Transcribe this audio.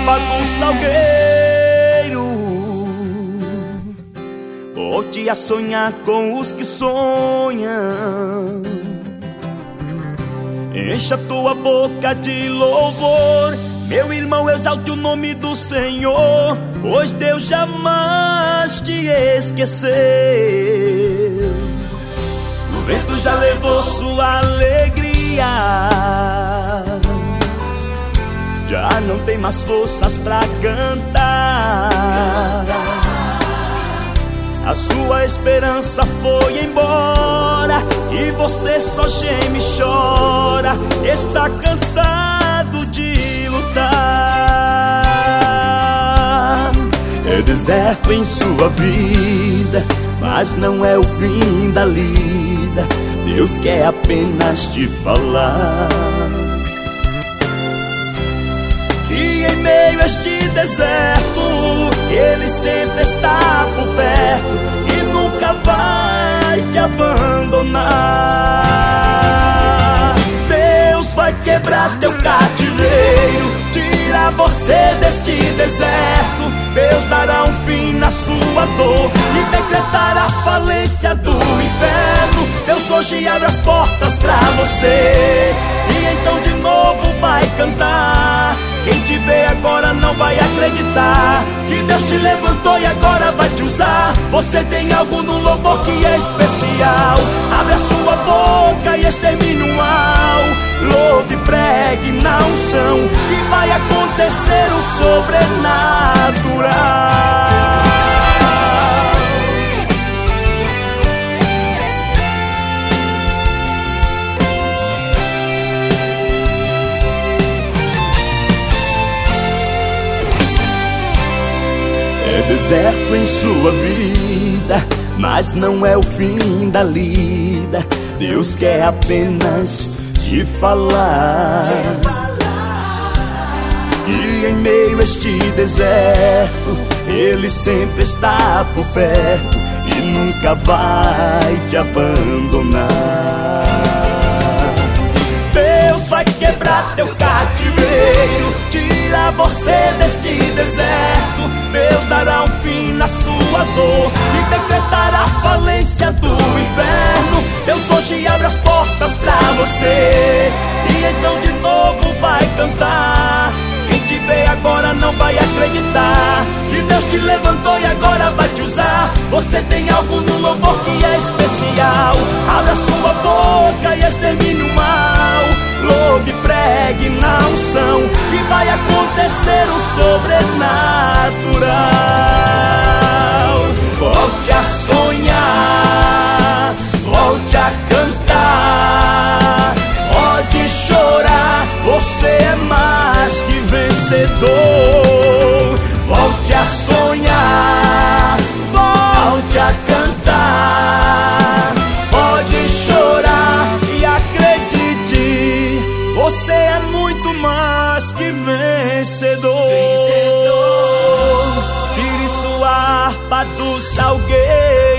harpa do salgueiro. Volte a sonhar com os que sonham. Encha tua boca de louvor, meu irmão, exalte o nome do Senhor, pois Deus jamais te esqueceu. O vento já levou sua alegria, já não tem mais forças pra cantar. A sua esperança foi embora e você só geme e chora. Está cansado de lutar. É deserto em sua vida, mas não é o fim da lida. Deus quer apenas te falar que em meio a este deserto Ele sempre está por perto e nunca vai te abandonar. Deus vai quebrar teu cativeiro, tirar você deste deserto. Deus dará um fim na sua dor e decretar a falência do inferno. Deus hoje abre as portas pra você e então de novo vai cantar. Quem te vê agora não vai acreditar que Deus te levantou e agora vai te usar. Você tem algo no louvor que é especial. Abre a sua boca e extermine o mal. Louve, pregue na unção que vai acontecer o sobrenatural. É deserto em sua vida, mas não é o fim da lida. Deus quer apenas te falar que em meio a este deserto Ele sempre está por perto e nunca vai te abandonar. Deus vai quebrar teu cativeiro, tirar você desse deserto. Deus dará um fim na sua dor e decretar a falência do inferno. Deus hoje abre as portas pra você e então de novo vai cantar. Quem te vê agora não vai acreditar que Deus te levantou e agora vai te usar. Você tem algo no louvor que é especial. Abre a sua boca e extermine o mal. Louve, pregue na unção que vai acontecer o sobrenatural. Volte a sonhar, volte a cantar, pode chorar, você é mais que vencedor. Volte a sonhar, volte a cantar, pode chorar e acredite, você é muito mais que vencedor. Tire sua harpa do salgueiro,